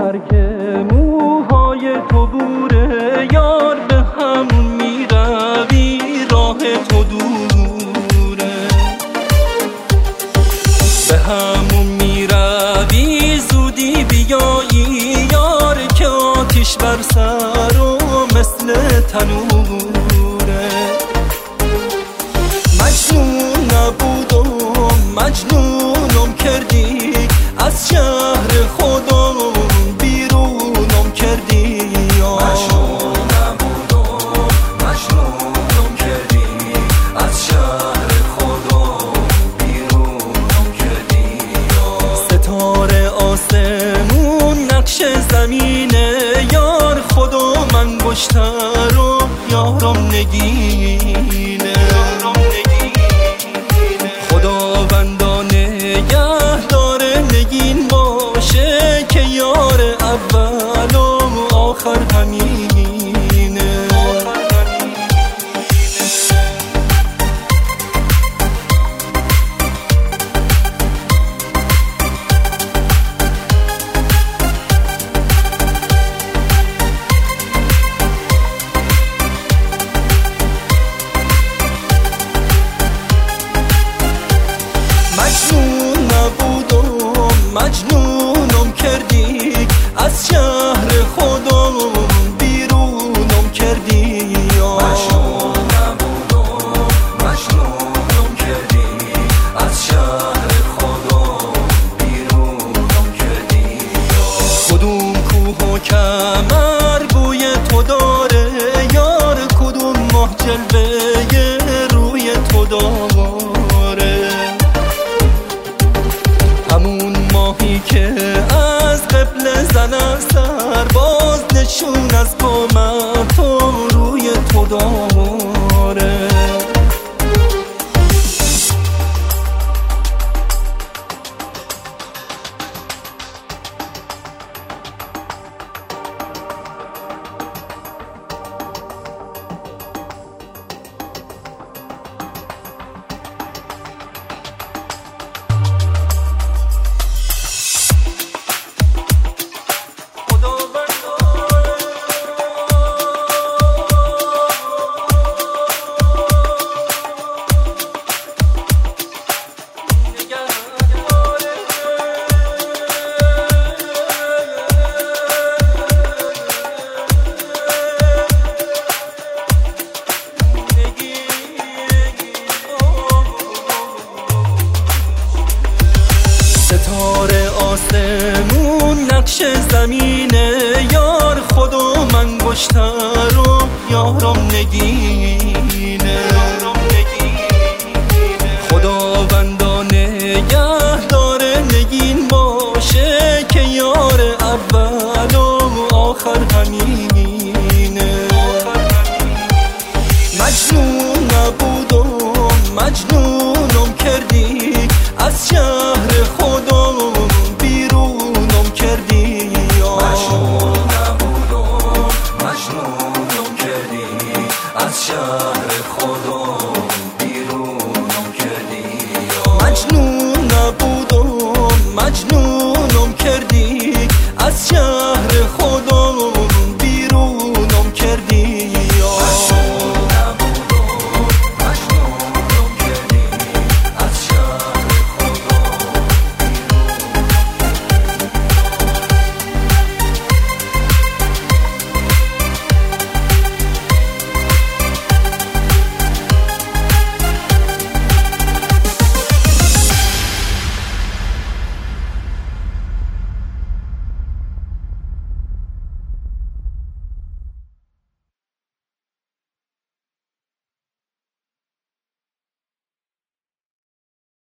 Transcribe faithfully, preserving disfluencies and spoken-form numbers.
هر که موهای تو بوره یار به همون میروی، راه تو دوره به همون میروی، زودی بیایی یار که آتیش بر سر و مثل تنوره. مجنون نبودم مجنونم کردی، از شهر خودم بیرونم کردی. مجنون نبودم مجنونم کردی، از شهر خودم بیرونم کردی. ستاره آسمون نقش زمینه، یار خودم انگشتر و یارم نگینه. خداوندا نگه داره نگین باشه که یار اول و آخر همینه. مجنون نبودم مجنونم کردی، از شهر خودم بیرونم کردی. مجنون نبودم مجنونم کردی، از شهر خودم بیرونم کردی. کدوم کوه و کمر بوی تو داره، یار کدوم ماه جلوه روی تو داره. همون ماهی که از قبل زنه سر باز نشون از قامت تو روی تو داره. ستاره آسمون نقش زمینه، یار خودم انگشتر و یارم نگینه. خداوندا نگه داره نگین باشه که یار اول و آخر همینه. مجنون نبودم مجنون